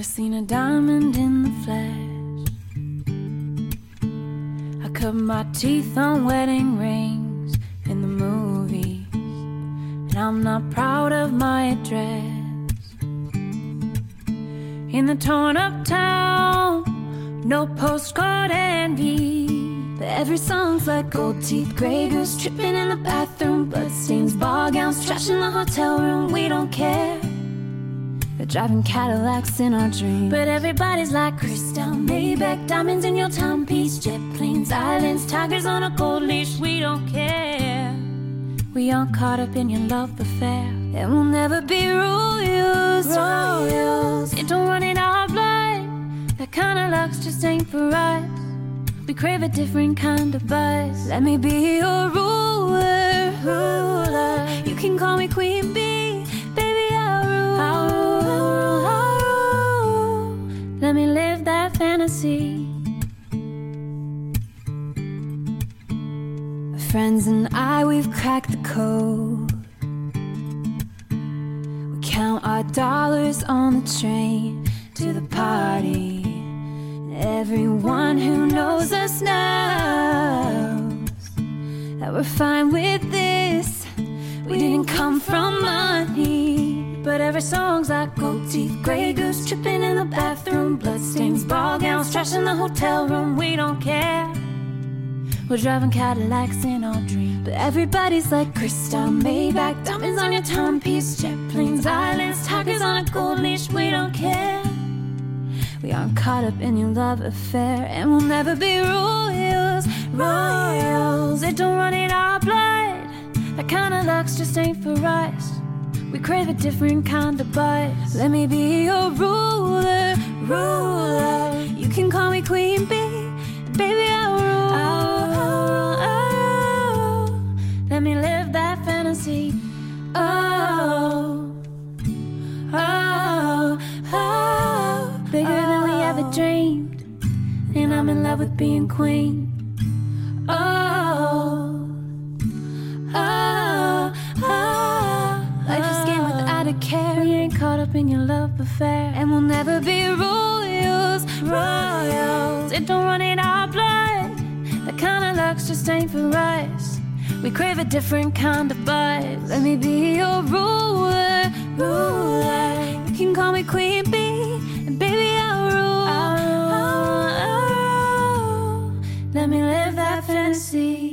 never seen a diamond in the flesh. I cut my teeth on wedding rings in the movies, and I'm not proud of my address. In the torn up town, no postcard envy, but every song's like gold teeth, grey goose tripping in the bathroom, bloodstains, ball gowns, trash in the hotel room. We don't care. They're driving Cadillacs in our dreams, but everybody's like Cristal, Maybach, diamonds in your timepiece, jet planes, islands, tigers on a gold leash. We don't care. We aren't caught up in your love affair, and we'll never be royals. Royals, it don't run in our blood. That kind of luck's just ain't for us. We crave a different kind of buzz. Let me be your ruler, ruler. You can call me Queen Bee, baby, I'll rule, I'll rule, I'll rule. Let me live that fantasy. My friends and I, we've cracked the code. We count our dollars on the train to the party. Everyone who knows us knows that we're fine with this. We didn't come from money, but every song's like gold teeth, grey goose tripping in the bathroom, bloodstains, ball gowns, trash in the hotel room. We don't care. We're driving Cadillacs in our dreams, but everybody's like Cristal, Maybach, diamonds on your timepiece, jet planes, islands, tigers on a gold leash. We don't care. We aren't caught up in your love affair, and we'll never be royals. Royals, it don't run in our blood. That kind of luck's just ain't for us. We crave a different kind of buzz. Let me be your ruler, ruler. You can call me Queen Bee, baby, I'll rule, I'll rule, I'll rule. Let me live that fantasy. Oh, oh, oh. Bigger than we ever dreamed, and I'm in love with being queen. Oh, oh, oh. Life is a game without a care. We ain't caught up in your love affair, and we'll never be royals. Royals, it don't run in our blood. That kind of luck's just ain't for us. We crave a different kind of buzz. Let me be your ruler, ruler. You can call me Queen Bee, and baby, I'll rule, I'll rule, I'll rule. Let me live that fantasy.